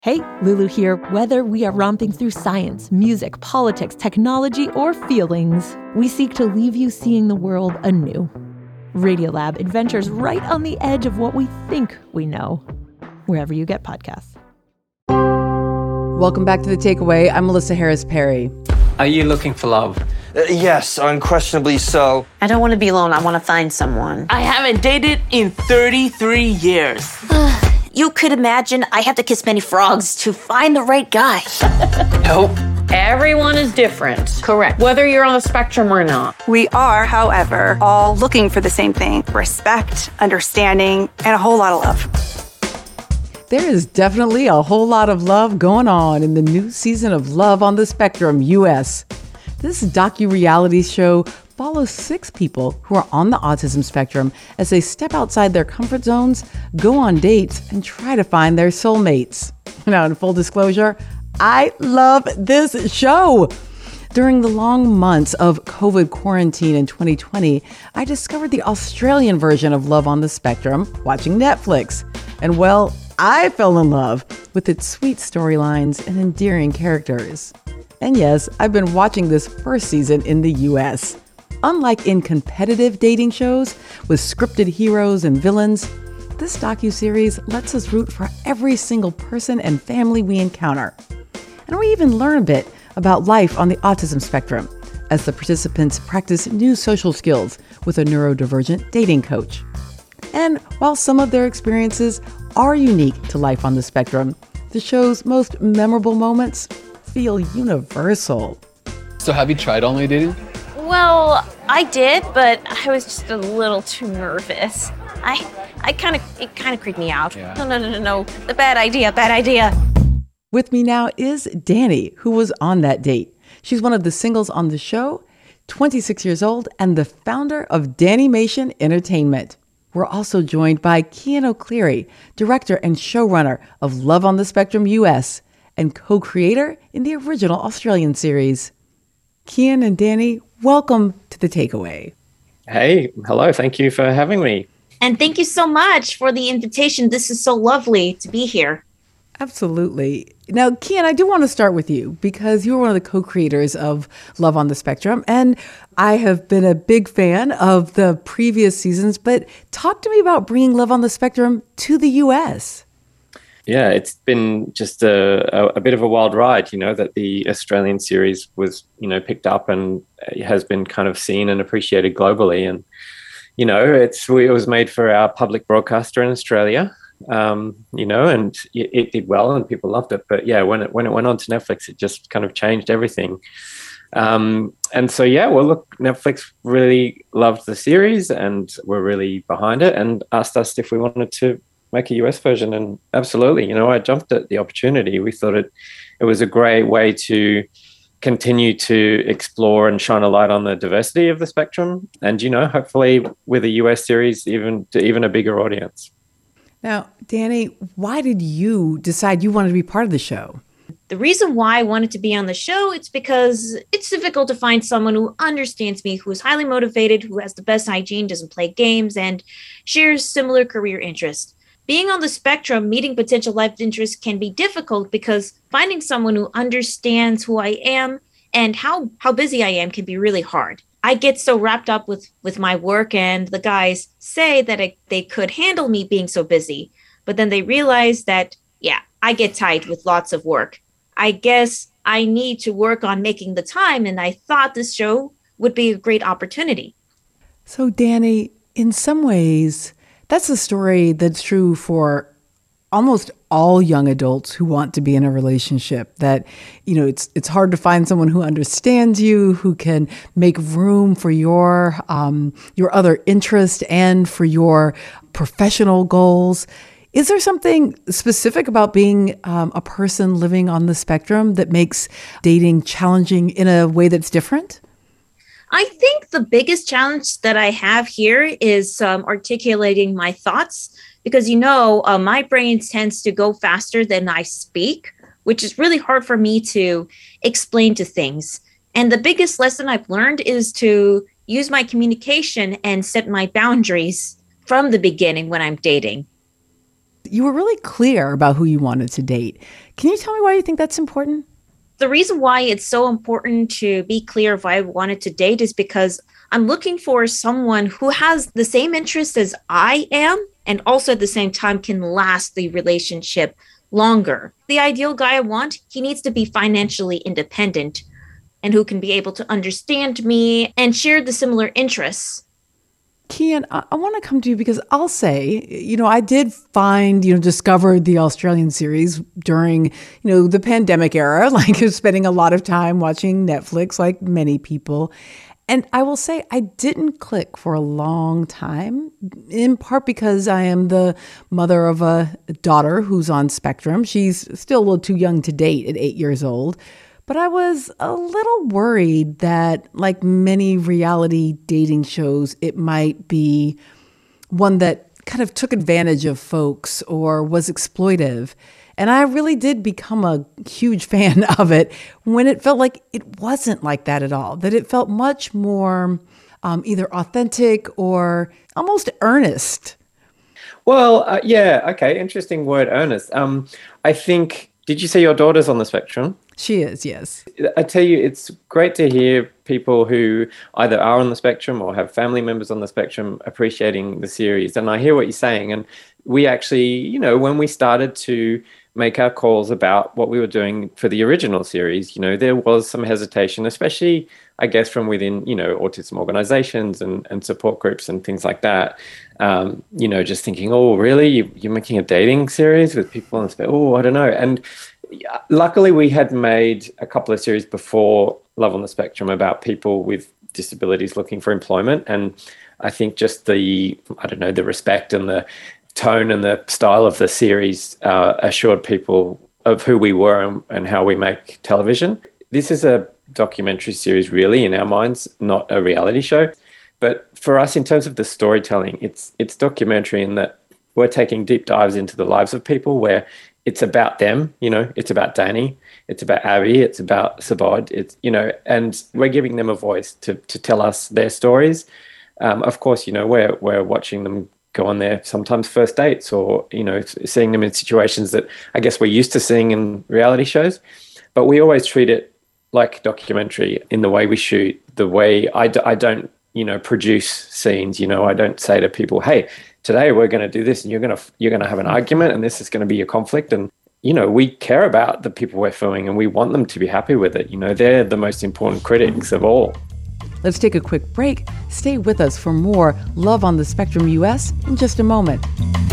Hey, Lulu here. Whether we are romping through science, music, politics, technology, or feelings, we seek to leave you seeing the world anew. Radiolab adventures right on the edge of what we think we know, wherever you get podcasts. Welcome back to The Takeaway. I'm Melissa Harris Perry. Are you looking for love? Yes, unquestionably so. I don't want to be alone. I want to find someone. I haven't dated in 33 years. You could imagine I have to kiss many frogs to find the right guy. Nope. Everyone is different. Correct. Whether you're on the spectrum or not. We are, however, all looking for the same thing: respect, understanding, and a whole lot of love. There is definitely a whole lot of love going on in the new season of Love on the Spectrum US. This docu-reality show follows 6 people who are on the autism spectrum as they step outside their comfort zones, go on dates, and try to find their soulmates. Now, in full disclosure, I love this show. During the long months of COVID quarantine in 2020, I discovered the Australian version of Love on the Spectrum watching Netflix. And well, I fell in love with its sweet storylines and endearing characters. And yes, I've been watching this first season in the US. Unlike in competitive dating shows with scripted heroes and villains, this docuseries lets us root for every single person and family we encounter. And we even learn a bit about life on the autism spectrum as the participants practice new social skills with a neurodivergent dating coach. And while some of their experiences are unique to life on the spectrum, the show's most memorable moments feel universal. So have you tried online dating? Well, I did, but I was just a little too nervous. It kind of creeped me out. Yeah. No. Bad idea. With me now is Danny, who was on that date. She's one of the singles on the show, 26 years old, and the founder of Dannymation Entertainment. We're also joined by Cian O'Clery, director and showrunner of Love on the Spectrum US, and co-creator in the original Australian series. Cian and Danny, welcome to The Takeaway. Hey, hello. Thank you for having me. And thank you so much for the invitation. This is so lovely to be here. Absolutely. Now, Cian, I do want to start with you because you were one of the co-creators of Love on the Spectrum, and I have been a big fan of the previous seasons, but talk to me about bringing Love on the Spectrum to the U.S. Yeah, it's been just a bit of a wild ride, that the Australian series was, picked up and has been kind of seen and appreciated globally. And, it was made for our public broadcaster in Australia. And it did well and people loved it. But yeah, when it went on to Netflix, it just kind of changed everything. And so, look, Netflix really loved the series and were really behind it and asked us if we wanted to make a US version. And absolutely, I jumped at the opportunity. We thought it was a great way to continue to explore and shine a light on the diversity of the spectrum. And, hopefully with a US series, even a bigger audience. Now, Danny, why did you decide you wanted to be part of the show? The reason why I wanted to be on the show, it's because it's difficult to find someone who understands me, who is highly motivated, who has the best hygiene, doesn't play games, and shares similar career interests. Being on the spectrum, meeting potential life interests can be difficult because finding someone who understands who I am and how busy I am can be really hard. I get so wrapped up with my work, and the guys say that they could handle me being so busy, but then they realize that, I get tight with lots of work. I guess I need to work on making the time, and I thought this show would be a great opportunity. So, Danny, in some ways, that's a story that's true for almost all young adults who want to be in a relationship, that, it's hard to find someone who understands you, who can make room for your other interest and for your professional goals. Is there something specific about being a person living on the spectrum that makes dating challenging in a way that's different? I think the biggest challenge that I have here is articulating my thoughts because, my brain tends to go faster than I speak, which is really hard for me to explain to things. And the biggest lesson I've learned is to use my communication and set my boundaries from the beginning when I'm dating. you were really clear about who you wanted to date. Can you tell me why you think that's important? The reason why it's so important to be clear of who I wanted to date is because I'm looking for someone who has the same interests as I am and also at the same time can last the relationship longer. The ideal guy I want, he needs to be financially independent and who can be able to understand me and share the similar interests. Kian, I want to come to you because I'll say, I did find, discovered the Australian series during, the pandemic era, like spending a lot of time watching Netflix like many people. And I will say I didn't click for a long time, in part because I am the mother of a daughter who's on spectrum. She's still a little too young to date at 8 years old. But I was a little worried that, like many reality dating shows, it might be one that kind of took advantage of folks or was exploitive. And I really did become a huge fan of it when it felt like it wasn't like that at all, that it felt much more either authentic or almost earnest. Well, yeah, okay, interesting word, earnest. I think, did you say your daughter's on the spectrum? She is, yes. I tell you, it's great to hear people who either are on the spectrum or have family members on the spectrum appreciating the series. And I hear what you're saying. And we actually, when we started to make our calls about what we were doing for the original series, there was some hesitation, especially, I guess, from within, autism organizations and support groups and things like that. Just thinking, oh, really? You're making a dating series with people on the spectrum? Oh, I don't know. And luckily, we had made a couple of series before Love on the Spectrum about people with disabilities looking for employment. And I think just the respect and the tone and the style of the series assured people of who we were and how we make television. This is a documentary series, really, in our minds, not a reality show. But for us, in terms of the storytelling, it's documentary in that we're taking deep dives into the lives of people where it's about them, it's about Danny, it's about Abby, it's about Sabod, and we're giving them a voice to tell us their stories. Of course, we're watching them go on their sometimes first dates or, seeing them in situations that I guess we're used to seeing in reality shows. But we always treat it like documentary in the way we shoot, the way I don't, produce scenes. I don't say to people, hey, today we're going to do this and you're going to have an argument and this is going to be a conflict. And, we care about the people we're filming and we want them to be happy with it. They're the most important critics of all. Let's take a quick break. Stay with us for more Love on the Spectrum US in just a moment.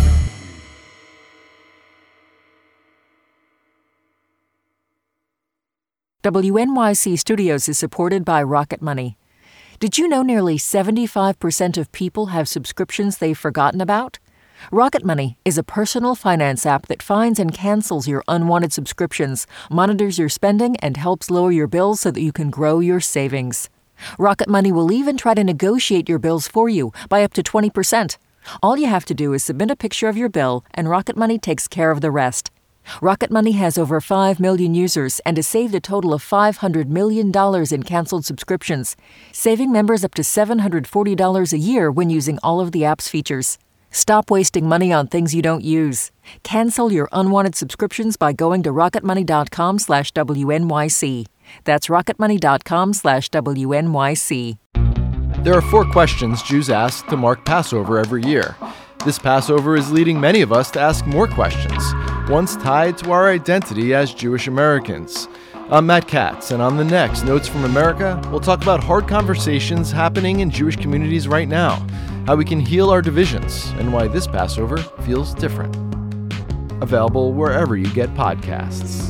WNYC Studios is supported by Rocket Money. Did you know nearly 75% of people have subscriptions they've forgotten about? Rocket Money is a personal finance app that finds and cancels your unwanted subscriptions, monitors your spending, and helps lower your bills so that you can grow your savings. Rocket Money will even try to negotiate your bills for you by up to 20%. All you have to do is submit a picture of your bill, and Rocket Money takes care of the rest. Rocket Money has over 5 million users and has saved a total of $500 million in canceled subscriptions, saving members up to $740 a year when using all of the app's features. Stop wasting money on things you don't use. Cancel your unwanted subscriptions by going to rocketmoney.com/WNYC. That's rocketmoney.com/WNYC. There are 4 questions Jews ask to mark Passover every year. This Passover is leading many of us to ask more questions, ones tied to our identity as Jewish Americans. I'm Matt Katz, and on the next Notes from America, we'll talk about hard conversations happening in Jewish communities right now, how we can heal our divisions, and why this Passover feels different. Available wherever you get podcasts.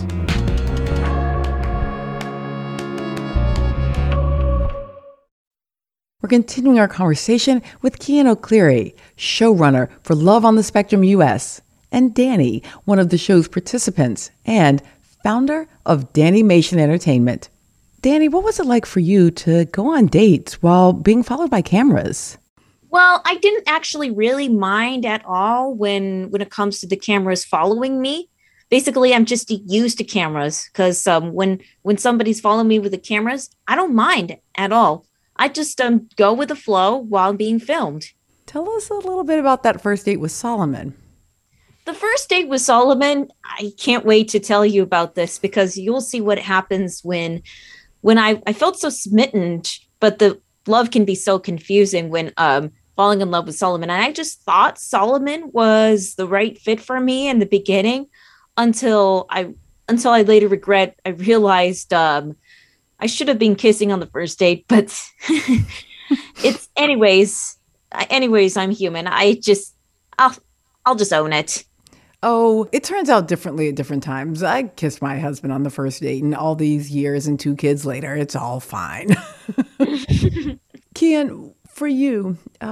We're continuing our conversation with Kian O'Clery, showrunner for Love on the Spectrum US, and Danny, one of the show's participants and founder of Dannymation Entertainment. Danny, what was it like for you to go on dates while being followed by cameras? Well, I didn't actually really mind at all when it comes to the cameras following me. Basically, I'm just used to cameras because when somebody's following me with the cameras, I don't mind at all. I just go with the flow while being filmed. Tell us a little bit about that first date with Solomon. The first date with Solomon, I can't wait to tell you about this because you'll see what happens when I felt so smitten, but the love can be so confusing when falling in love with Solomon. And I just thought Solomon was the right fit for me in the beginning until I later I realized I should have been kissing on the first date, but it's anyways, I'm human. I'll just own it. Oh, it turns out differently at different times. I kissed my husband on the first date, and all these years and 2 kids later, it's all fine. Kian, for you,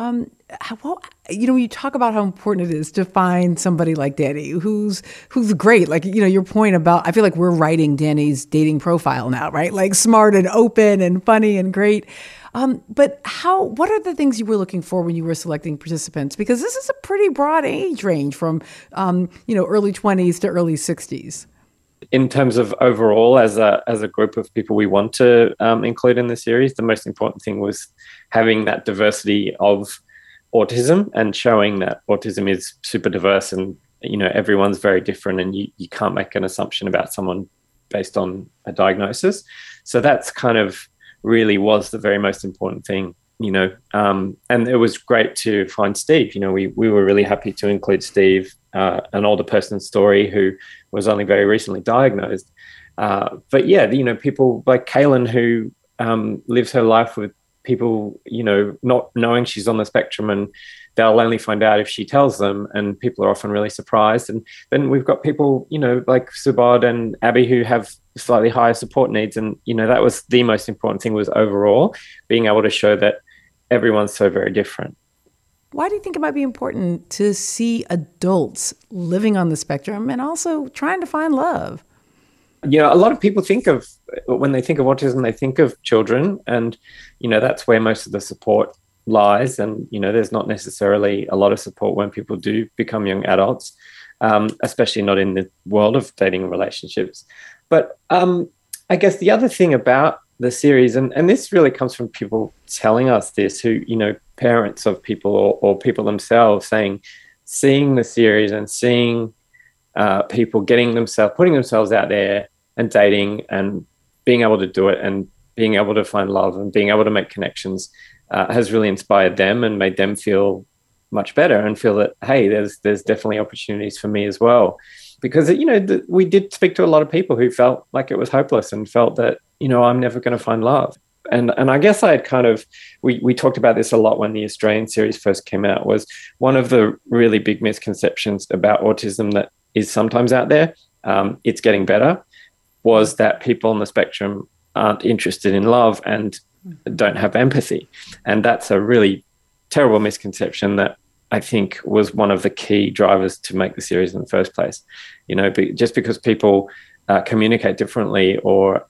you talk about how important it is to find somebody like Danny, who's great. Like, your point about, I feel like we're writing Danny's dating profile now, right? Like smart and open and funny and great. But what are the things you were looking for when you were selecting participants? Because this is a pretty broad age range from, early 20s to early 60s. In terms of overall, as a group of people we want to include in the series, the most important thing was having that diversity of autism and showing that autism is super diverse and, everyone's very different and you can't make an assumption about someone based on a diagnosis. So that's kind of really was the very most important thing, and it was great to find Steve. We were really happy to include Steve, an older person's story who was only very recently diagnosed. But yeah, people like Kaylin who lives her life with people, not knowing she's on the spectrum, and they'll only find out if she tells them, and people are often really surprised. And then we've got people, like Subodh and Abby who have slightly higher support needs. And, that was the most important thing, was overall being able to show that everyone's so very different. Why do you think it might be important to see adults living on the spectrum and also trying to find love? A lot of people when they think of autism, they think of children, and, that's where most of the support lies. And, there's not necessarily a lot of support when people do become young adults, especially not in the world of dating relationships. But I guess the other thing about the series, and this really comes from people telling us this, who, parents of people or people themselves seeing the series and seeing people putting themselves out there and dating and being able to do it and being able to find love and being able to make connections has really inspired them and made them feel much better and feel that, hey, there's definitely opportunities for me as well. Because, we did speak to a lot of people who felt like it was hopeless and felt that, I'm never going to find love. And I guess I had we talked about this a lot when the Australian series first came out, was one of the really big misconceptions about autism that is sometimes out there, it's getting better, was that people on the spectrum aren't interested in love and don't have empathy. And that's a really terrible misconception that I think was one of the key drivers to make the series in the first place. Just because people communicate differently or,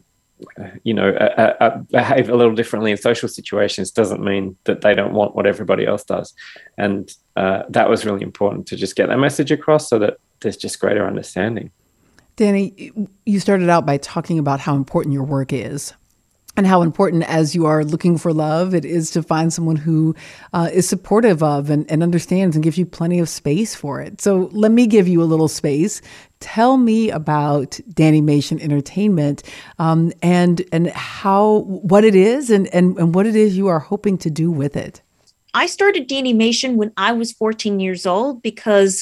behave a little differently in social situations doesn't mean that they don't want what everybody else does. And that was really important to just get that message across so that there's just greater understanding. Danny, you started out by talking about how important your work is. And how important, as you are looking for love, it is to find someone who is supportive of and understands and gives you plenty of space for it. So let me give you a little space. Tell me about Dannymation Entertainment and what it is and what it is you are hoping to do with it. I started Dannymation when I was 14 years old because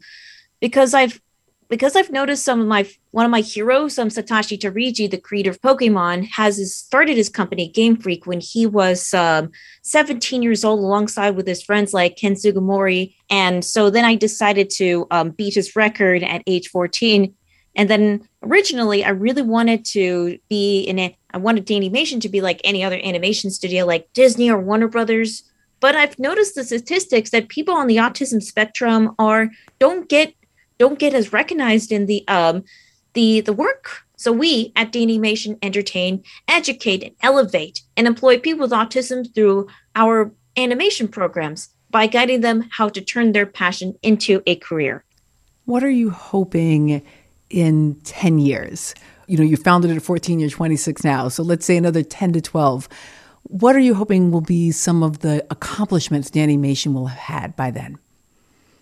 I've noticed one of my heroes, Satoshi Terigi, the creator of Pokemon, started his company Game Freak when he was 17 years old, alongside with his friends like Ken Sugimori. And so then I decided to beat his record at age 14. And then originally I really wanted I wanted Dannymation to be like any other animation studio like Disney or Warner Brothers. But I've noticed the statistics that people on the autism spectrum don't get as recognized in the work. So we at Dannymation entertain, educate, and elevate, and employ people with autism through our animation programs by guiding them how to turn their passion into a career. What are you hoping in 10 years? You founded it at 14, you're 26 now. So let's say another 10 to 12. What are you hoping will be some of the accomplishments Dannymation will have had by then?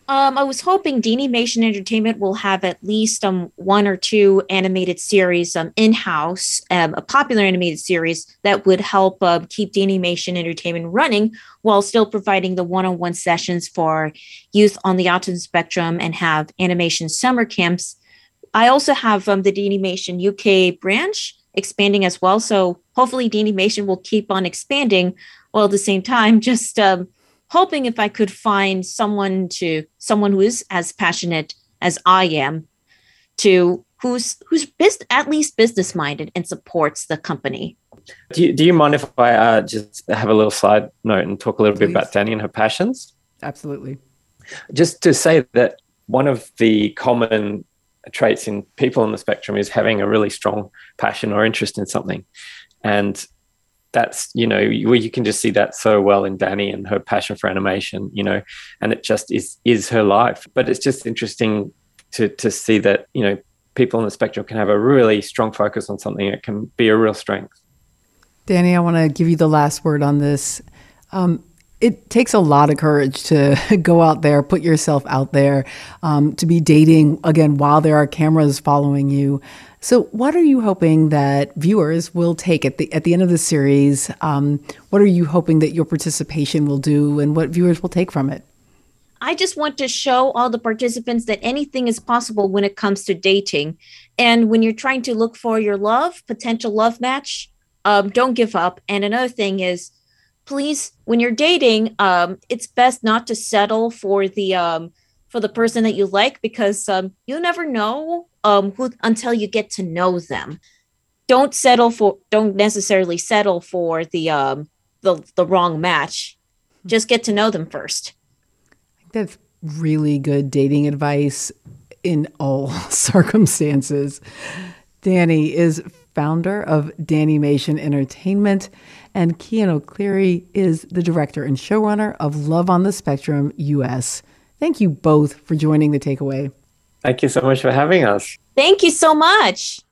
I was hoping Danimation Entertainment will have at least one or two animated series in-house, a popular animated series that would help keep Danimation Entertainment running while still providing the one-on-one sessions for youth on the autism spectrum and have animation summer camps. I also have the Danimation UK branch expanding as well, so hopefully Danimation will keep on expanding while at the same time just hoping if I could find someone who is as passionate as I am, who's at least business minded and supports the company. Do you mind if I just have a little side note and talk a little bit about Dani and her passions? Absolutely. Just to say that one of the common traits in people on the spectrum is having a really strong passion or interest in something, and that's, where you can just see that so well in Dani and her passion for animation, and it just is her life. But it's just interesting to see that, people on the spectrum can have a really strong focus on something. It can be a real strength. Dani, I want to give you the last word on this. It takes a lot of courage to go out there, put yourself out there, to be dating, again, while there are cameras following you. So what are you hoping that viewers will take at the end of the series? What are you hoping that your participation will do and what viewers will take from it? I just want to show all the participants that anything is possible when it comes to dating. And when you're trying to look for your potential love match, don't give up. And another thing is, please, when you're dating, it's best not to settle for the person that you like, because you never know who until you get to know them. Don't necessarily settle for the wrong match. Just get to know them first. I think that's really good dating advice in all circumstances. Dani is founder of Danimation Entertainment, and Cian O'Clery is the director and showrunner of Love on the Spectrum US. Thank you both for joining The Takeaway. Thank you so much for having us. Thank you so much.